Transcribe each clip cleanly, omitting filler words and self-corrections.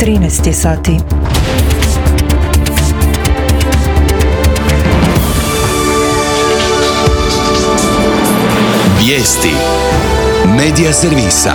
13 je sati. Vijesti Medija servisa.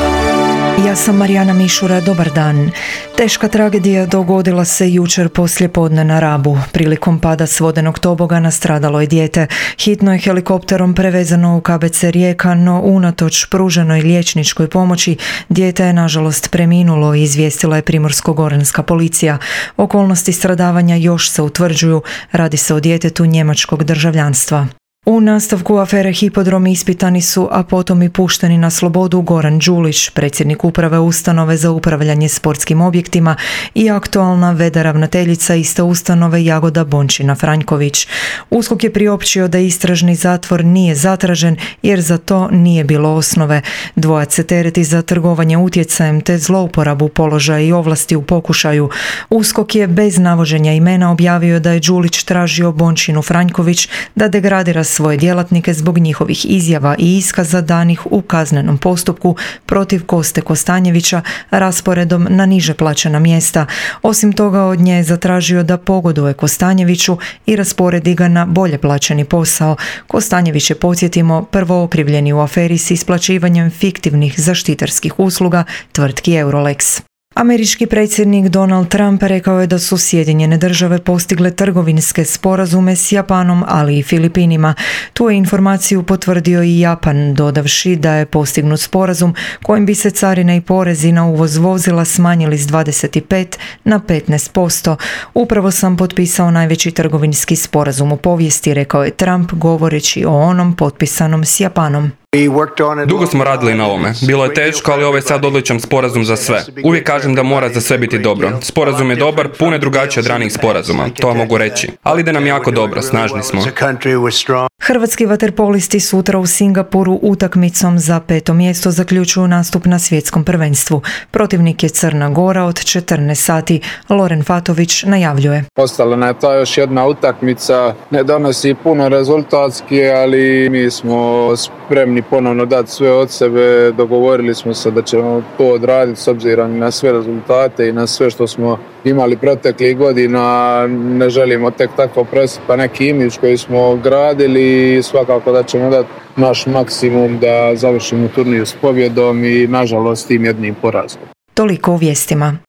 Ja sam Marijana Mišura, dobar dan. Teška tragedija dogodila se jučer poslijepodne na Rabu. Prilikom pada s vodenog tobogana stradalo je dijete. Hitno je helikopterom prevezano u KBC Rijeka, no unatoč pruženoj liječničkoj pomoći, dijete je nažalost preminulo, izvijestila je Primorsko-goranska policija. Okolnosti stradavanja još se utvrđuju, radi se o djetetu njemačkog državljanstva. U nastavku afere Hipodrom ispitani su, a potom i pušteni na slobodu Goran Đulić, predsjednik uprave ustanove za upravljanje sportskim objektima i aktualna v.d. ravnateljica iste ustanove Jagoda Bončina-Franjković. USKOK je priopćio da istražni zatvor nije zatražen jer za to nije bilo osnove. Dvojac se tereti za trgovanje utjecajem te zlouporabu položaja i ovlasti u pokušaju. USKOK je bez navođenja imena objavio da je Đulić tražio Bončinu-Franjković da degradira svoje djelatnike zbog njihovih izjava i iskaza danih u kaznenom postupku protiv Koste Kostanjevića rasporedom na niže plaćena mjesta. Osim toga, od nje je zatražio da pogoduje Kostanjeviću i rasporedi ga na bolje plaćeni posao. Kostanjević je, podsjetimo, prvo okrivljeni u aferi s isplaćivanjem fiktivnih zaštitarskih usluga tvrtki Eurolex. Američki predsjednik Donald Trump rekao je da su Sjedinjene Države postigle trgovinske sporazume s Japanom, ali i Filipinima. Tu je informaciju potvrdio i Japan, dodavši da je postignut sporazum kojim bi se carine i porezi na uvoz vozila smanjili s 25 na 15%. Upravo sam potpisao najveći trgovinski sporazum u povijesti, rekao je Trump, govoreći o onom potpisanom s Japanom. Dugo smo radili na ovome. Bilo je teško, ali ovo je sad odličan sporazum za sve. Uvijek kažem da mora za sve biti dobro. Sporazum je dobar, puno je drugačije od ranijih sporazuma, to vam mogu reći. Ali ide nam jako dobro, snažni smo. Hrvatski vaterpolisti sutra u Singapuru utakmicom za 5. mjesto zaključuju nastup na svjetskom prvenstvu. Protivnik je Crna Gora od 14 sati. Loren Fatović najavljuje. Ostala nam je ta još jedna utakmica, ne donosi puno rezultatski, ali mi smo spremni ponovno dati sve od sebe. Dogovorili smo se da ćemo to odraditi s obzirom na sve rezultate i na sve što smo imali proteklih godina. Ne želimo tek tako presipati neki imidž koji smo gradili i svakako da ćemo dati naš maksimum da završimo turnir s pobjedom i nažalost tim jednim porazom. Toliko u vijestima.